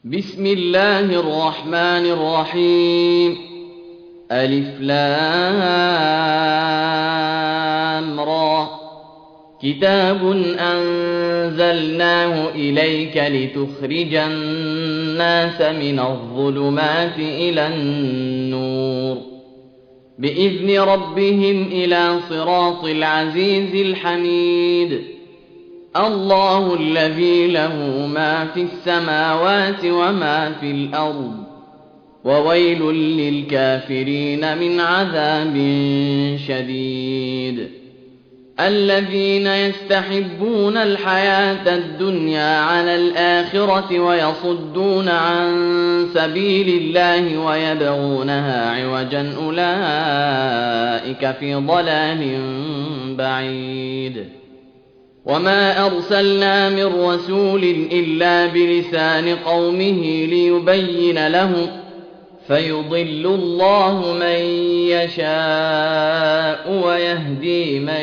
بسم الله الرحمن الرحيم. ألف لام را. كتاب أنزلناه إليك لتخرج الناس من الظلمات إلى النور بإذن ربهم إلى صراط العزيز الحميد. الله الذي له ما في السماوات وما في الأرض وويل للكافرين من عذاب شديد. الذين يستحبون الحياة الدنيا على الآخرة ويصدون عن سبيل الله ويبغونها عوجا أولئك في ضلال بعيد. وما أرسلنا من رسول إلا بلسان قومه ليبين لهم فيضل الله من يشاء ويهدي من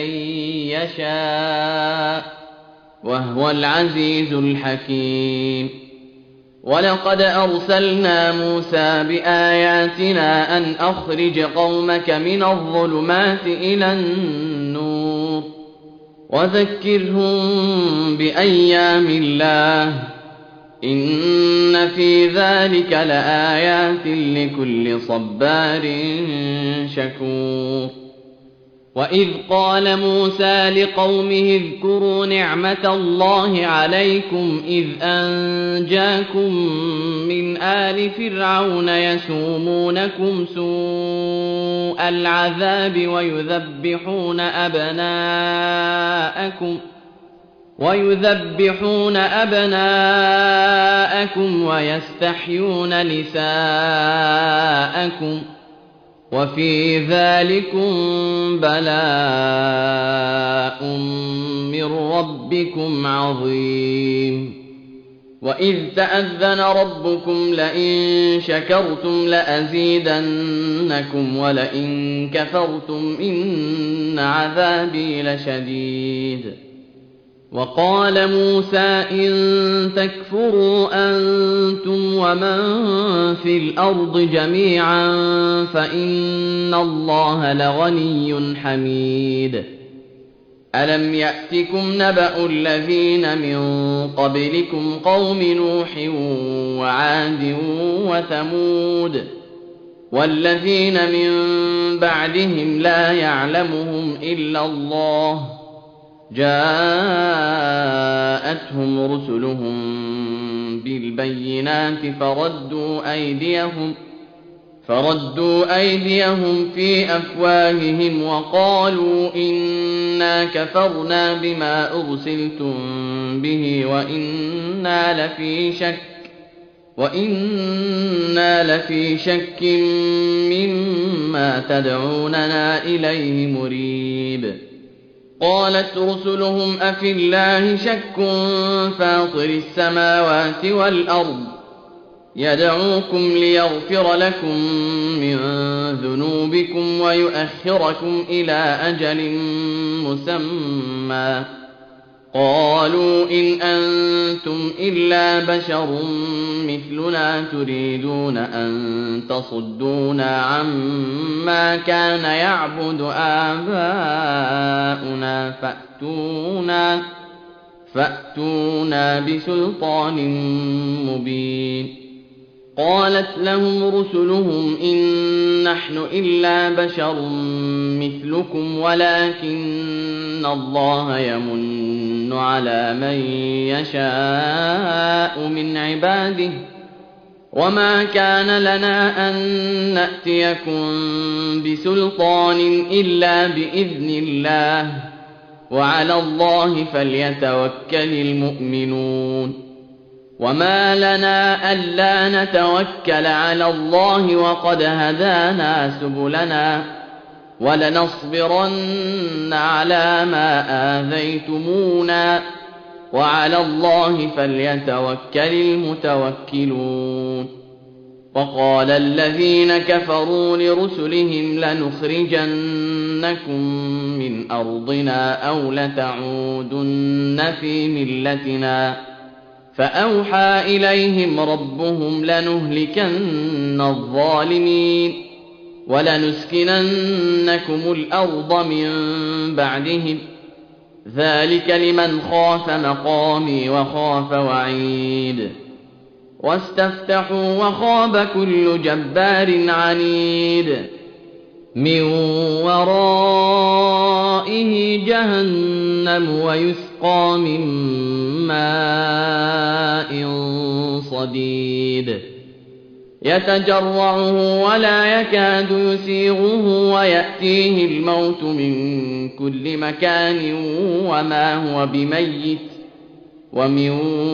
يشاء وهو العزيز الحكيم. ولقد أرسلنا موسى بآياتنا أن أخرج قومك من الظلمات إلى النور وذكرهم بأيام الله إن في ذلك لآيات لكل صبار شكور. وإذ قال موسى لقومه اذكروا نعمة الله عليكم إذ أنجاكم من آل فرعون يسومونكم سوء العذاب ويذبحون أبناءكم ويستحيون نساءكم وفي ذلكم بلاء من ربكم عظيم. وإذ تأذن ربكم لئن شكرتم لأزيدنكم ولئن كفرتم إن عذابي لشديد. وقال موسى إن تكفروا أنتم ومن في الأرض جميعا فإن الله لغني حميد. ألم يأتكم نبأ الذين من قبلكم قوم نوح وعاد وثمود والذين من بعدهم لا يعلمهم إلا الله جاءتهم رسلهم بالبينات فردوا أيديهم في أفواههم وقالوا إنا كفرنا بما أرسلتم به وإنا لفي شك مما تدعوننا إليه مريب. قالت رسلهم أفي الله شك فاطر السماوات والأرض يدعوكم ليغفر لكم من ذنوبكم ويؤخركم إلى أجل مسمى قالوا إن أنتم إلا بشر مثلنا تريدون أن تصدونا عما كان يعبد آباؤنا فأتونا بسلطان مبين. قالت لهم رسلهم إن نحن إلا بشر مثلكم ولكن الله يمن على من يشاء من عباده وما كان لنا أن نأتيكم بسلطان إلا بإذن الله وعلى الله فليتوكل المؤمنون. وما لنا ألا نتوكل على الله وقد هدانا سبلنا ولنصبرن على ما آذيتمونا وعلى الله فليتوكل المتوكلون. وقال الذين كفروا لرسلهم لنخرجنكم من أرضنا أو لتعودن في ملتنا فأوحى إليهم ربهم لنهلكن الظالمين ولنسكننكم الأرض من بعدهم ذلك لمن خاف مقامي وخاف وعيد واستفتحوا وخاب كل جبار عنيد من ورائه جهنم ويسقى من ماء صديد يتجرعه ولا يكاد يسيغه ويأتيه الموت من كل مكان وما هو بميت ومن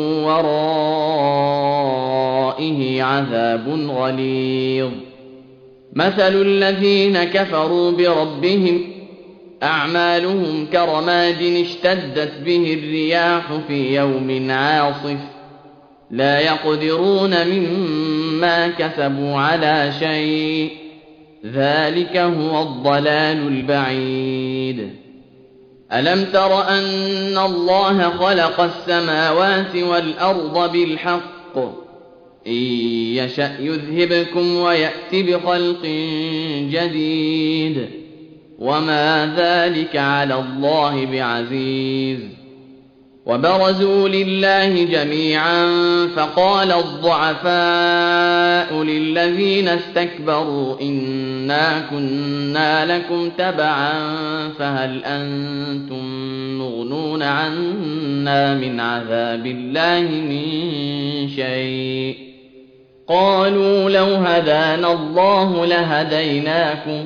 ورائه عذاب غليظ مثل الذين كفروا بربهم أعمالهم كرماد اشتدت به الرياح في يوم عاصف لا يقدرون مما كسبوا على شيء ذلك هو الضلال البعيد ألم تر أن الله خلق السماوات والأرض بالحق إن يشأ يذهبكم ويأت بخلق جديد وما ذلك على الله بعزيز وبرزوا لله جميعا فقال الضعفاء للذين استكبروا إنا كنا لكم تبعا فهل أنتم مغنون عنا من عذاب الله من شيء قالوا لو هدانا الله لهديناكم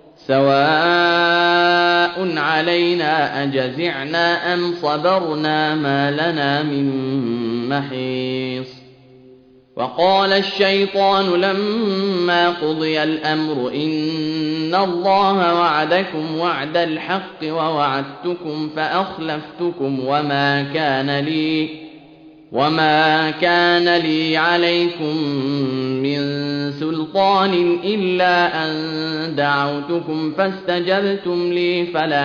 سواء علينا أجزعنا أم صبرنا ما لنا من محيص وقال الشيطان لما قضي الأمر إن الله وعدكم وعد الحق ووعدتكم فأخلفتكم وما كان لي عليكم من سلطان إلا أن دعوتكم فاستجبتم لي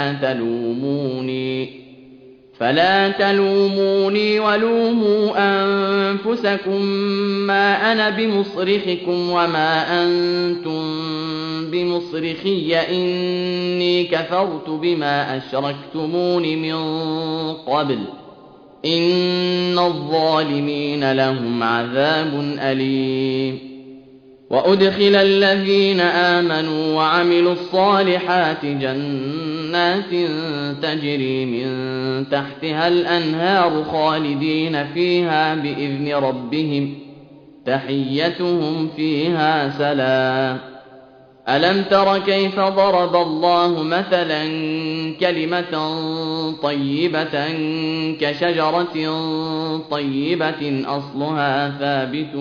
فلا تلوموني ولوموا أنفسكم ما أنا بمصرخكم وما أنتم بمصرخي إني كفرت بما أشركتمون من قبل إن الظالمين لهم عذاب أليم وأدخل الذين آمنوا وعملوا الصالحات جنات تجري من تحتها الأنهار خالدين فيها بإذن ربهم تحيتهم فيها سلام ألم تر كيف ضرب الله مثلا كلمة طيبة كشجرة طيبة أصلها ثابت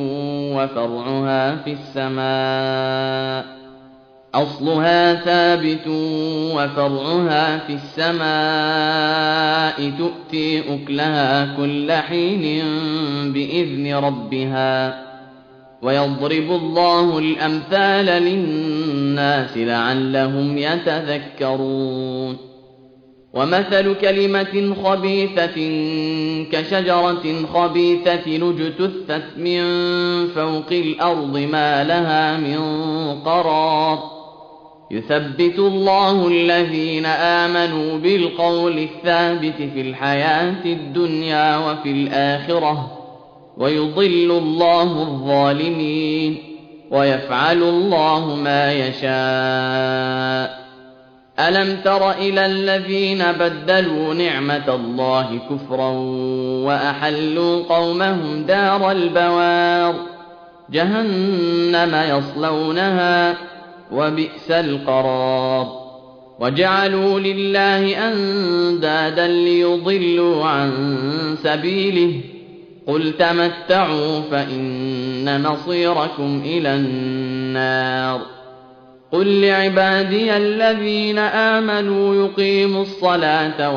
وفرعها في السماء تؤتي أكلها كل حين بإذن ربها ويضرب الله الأمثال للناس لعلهم يتذكرون ومثل كلمة خبيثة كشجرة خبيثة اجتثت من فوق الأرض ما لها من قرار يثبت الله الذين آمنوا بالقول الثابت في الحياة الدنيا وفي الآخرة ويضل الله الظالمين ويفعل الله ما يشاء ألم تر إلى الذين بدلوا نعمة الله كفرا وأحلوا قومهم دار البوار جهنم يصلونها وبئس القرار وجعلوا لله أندادا ليضلوا عن سبيله قل تمتعوا فإن مصيركم إلى النار قل لعبادي الذين آمنوا يقيموا الصلاة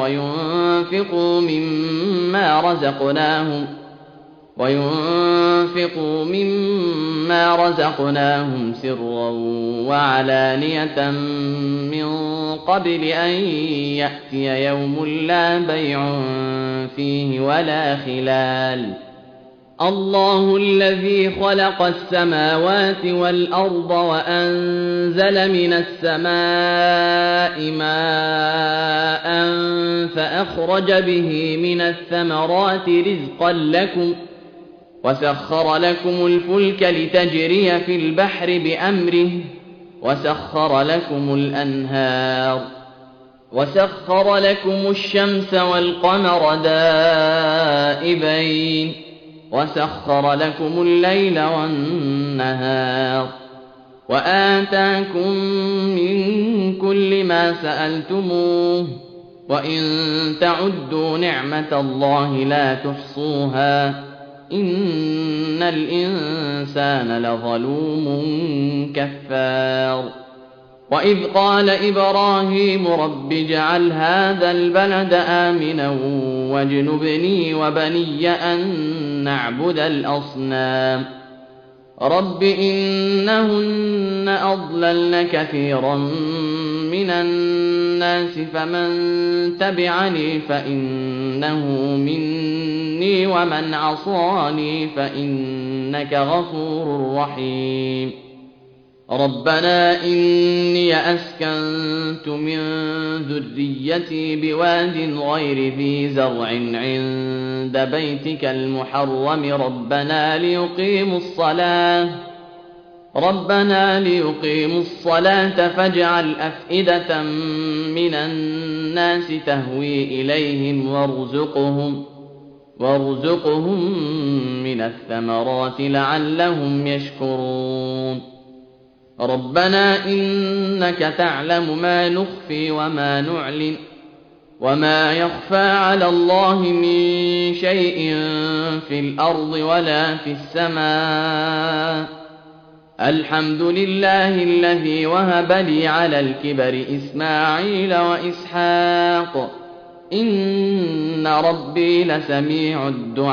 وينفقوا مما رزقناهم سرا وعلانية من قبل أن يأتي يوم لا بيع فيه ولا خلال الله الذي خلق السماوات والأرض وأنزل من السماء ماء فأخرج به من الثمرات رزقا لكم وسخر لكم الفلك لتجري في البحر بأمره وسخر لكم الأنهار وسخر لكم الشمس والقمر دائبين وسخر لكم الليل والنهار وآتاكم من كل ما سألتموه وإن تعدوا نعمة الله لا تحصوها إن الإنسان لظلوم كفار وإذ قال إبراهيم رب اجعل هذا البلد آمنا واجنبني وبني أن نعبد الأصنام رب إنهن أضللن كثيرا من الناس فمن تبعني فإنه مني ومن عصاني فإنك غفور رحيم ربنا إني أسكنت من ذريتي بواد غير ذي زرع عند بيتك المحرم ربنا ليقيموا الصلاة فاجعل أفئدة من الناس تهوي إليهم وارزقهم من الثمرات لعلهم يشكرون ربنا إنك تعلم ما نخفي وما نعلن وما يخفى على الله من شيء في الأرض ولا في السماء الحمد لله الذي وهب لي على الكبر إسماعيل وإسحاق إن ربي لسميع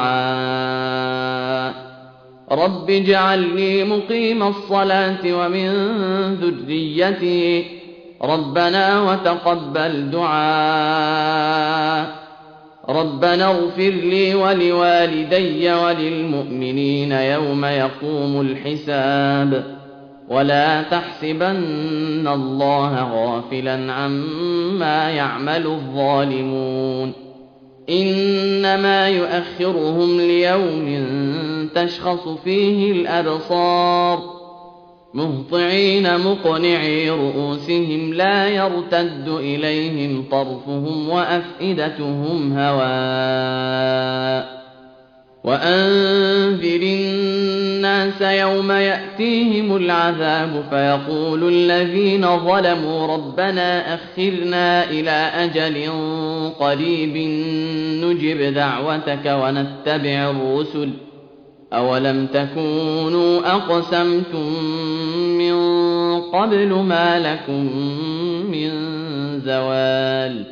الدعاء رب اجعلني مقيم الصلاة ومن ذريتي ربنا وتقبل دعاء ربنا اغفر لي ولوالدي وللمؤمنين يوم يقوم الحساب ولا تحسبن الله غافلا عما يعمل الظالمون إنما يؤخرهم ليوم تشخص فيه الأبصار مهطعين مقنعي رؤوسهم لا يرتد إليهم طرفهم وأفئدتهم هواء وأنذر الناس يوم يأتيهم العذاب فيقول الذين ظلموا ربنا أخرنا إلى أجل قريب نجب دعوتك ونتبع الرسل أولم تكونوا أقسمتم من قبل ما لكم من زوال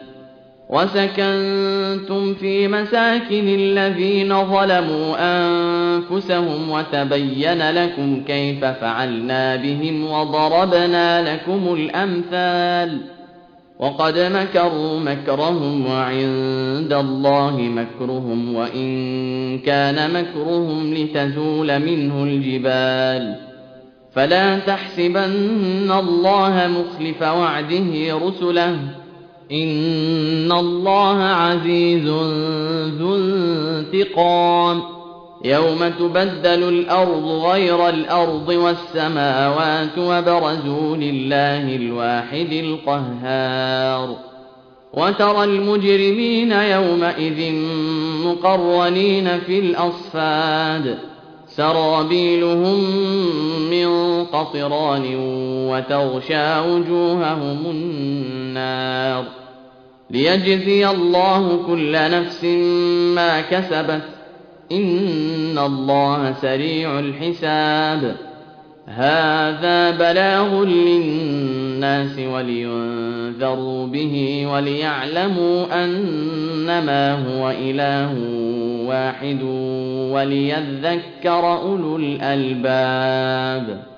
وسكنتم في مساكن الذين ظلموا أنفسهم وتبين لكم كيف فعلنا بهم وضربنا لكم الأمثال وقد مكروا مكرهم وعند الله مكرهم وإن كان مكرهم لتزول منه الجبال فلا تحسبن الله مخلف وعده رسله إن الله عزيز ذو انتقام يوم تبدل الأرض غير الأرض والسماوات وبرزوا لله الواحد القهار وترى المجرمين يومئذ مقرنين في الأصفاد سرابيلهم من قطران وتغشى وجوههم النار ليجزي الله كل نفس ما كسبت إن الله سريع الحساب هذا بلاغ للناس ولينذروا به وليعلموا أنما هو إله واحد وليذكر أولو الألباب